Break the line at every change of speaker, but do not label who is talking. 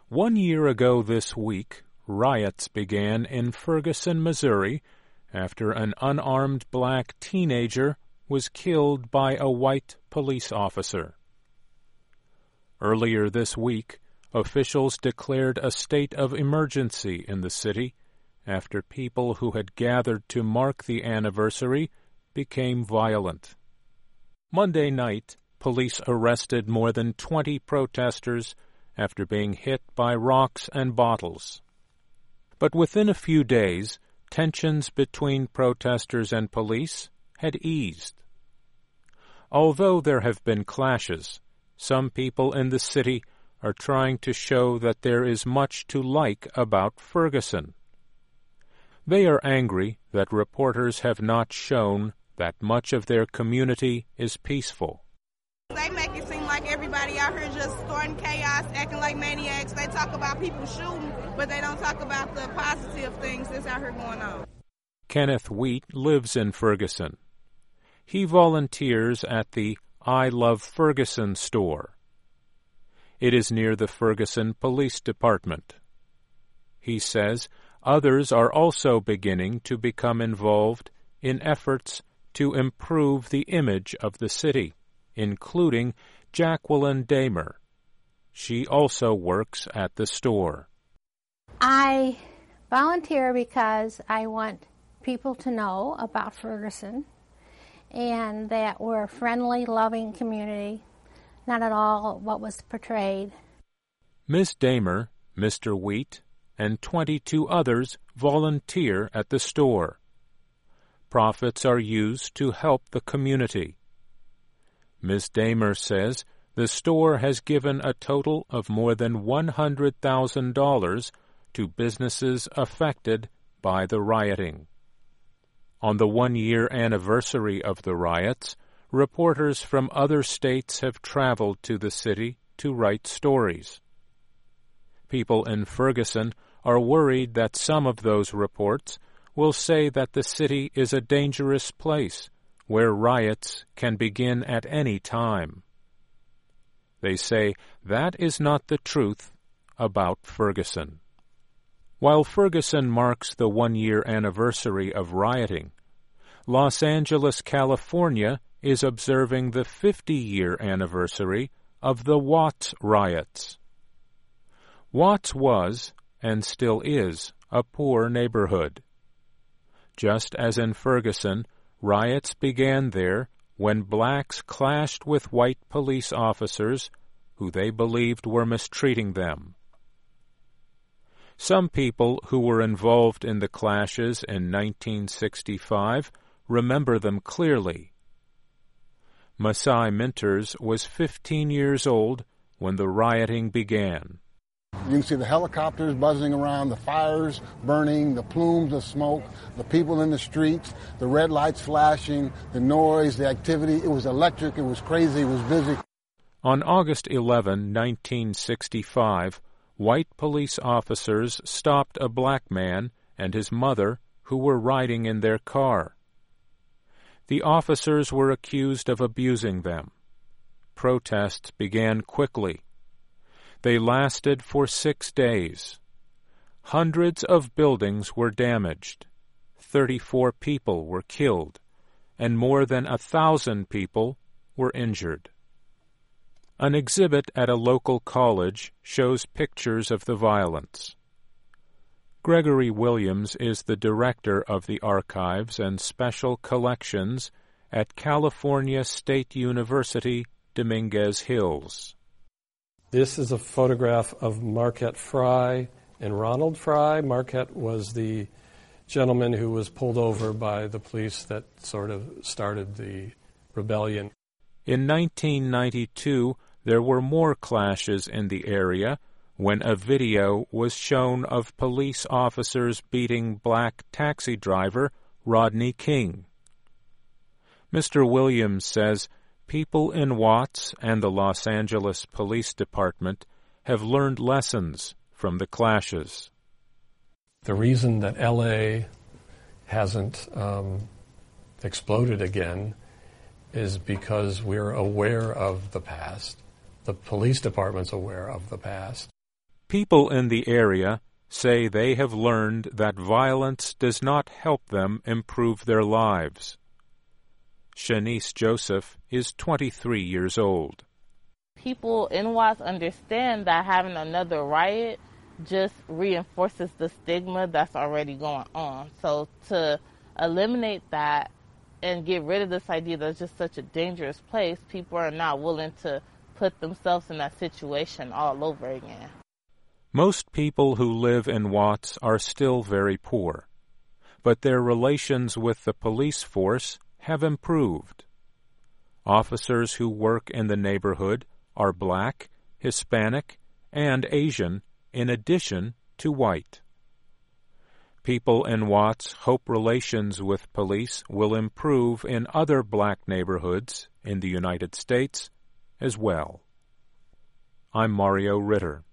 1 year ago this week, riots began in Ferguson, Missouri, after an unarmed black teenager was killed by a white police officer. Earlier this week, officials declared a state of emergency in the city after people who had gathered to mark the anniversary became violent. Monday night, police arrested more than 20 protesters after being hit by rocks and bottles. But within a few days, tensions between protesters and police had eased. Although there have been clashes, some people in the city are trying to show that there is much to like about Ferguson. They are angry that reporters have not shown that much of their community is peaceful.
They make it seem like everybody out here just starting chaos, acting like maniacs. They talk about people shooting, but they don't talk about the positive things that's out here going on.
Kenneth Wheat lives in Ferguson. He volunteers at the I Love Ferguson store. It is near the Ferguson Police Department. He says others are also beginning to become involved in efforts to improve the image of the city, including Jacqueline Damer. She also works at the store.
I volunteer because I want people to know about Ferguson and that we're a friendly, loving community, not at all what was portrayed.
Miss Damer, Mr. Wheat, and 22 others volunteer at the store. Profits are used to help the community. Ms. Damer says the store has given a total of more than $100,000 to businesses affected by the rioting. On the 1-year anniversary of the riots, reporters from other states have traveled to the city to write stories. People in Ferguson are worried that some of those reports will say that the city is a dangerous place where riots can begin at any time. They say that is not the truth about Ferguson. While Ferguson marks the 1-year anniversary of rioting, Los Angeles, California is observing the 50-year anniversary of the Watts riots. Watts was, and still is, a poor neighborhood. Just as in Ferguson, riots began there when blacks clashed with white police officers who they believed were mistreating them. Some people who were involved in the clashes in 1965 remember them clearly. Masai Minters was 15 years old when the rioting began.
You can see the helicopters buzzing around, the fires burning, the plumes of smoke, the people in the streets, the red lights flashing, the noise, the activity. It was electric, it was crazy, it was busy.
On August 11, 1965, white police officers stopped a black man and his mother who were riding in their car. The officers were accused of abusing them. Protests began quickly. They lasted for 6 days. Hundreds of buildings were damaged. 34 people were killed, and more than 1,000 people were injured. An exhibit at a local college shows pictures of the violence. Gregory Williams is the director of the Archives and Special Collections at California State University, Dominguez Hills.
This is a photograph of Marquette Frye and Ronald Frye. Marquette was the gentleman who was pulled over by the police that sort of started the rebellion.
In 1992, there were more clashes in the area when a video was shown of police officers beating black taxi driver Rodney King. Mr. Williams says people in Watts and the Los Angeles Police Department have learned lessons from the clashes.
The reason that L.A. hasn't exploded again is because we're aware of the past. The police department's aware of the past.
People in the area say they have learned that violence does not help them improve their lives. Shanice Joseph is 23 years old.
People in Watts understand that having another riot just reinforces the stigma that's already going on. So to eliminate that and get rid of this idea that it's just such a dangerous place, people are not willing to put themselves in that situation all over again.
Most people who live in Watts are still very poor, but their relations with the police force have improved. Officers who work in the neighborhood are Black, Hispanic, and Asian, in addition to white. People in Watts hope relations with police will improve in other Black neighborhoods in the United States as well. I'm Mario Ritter.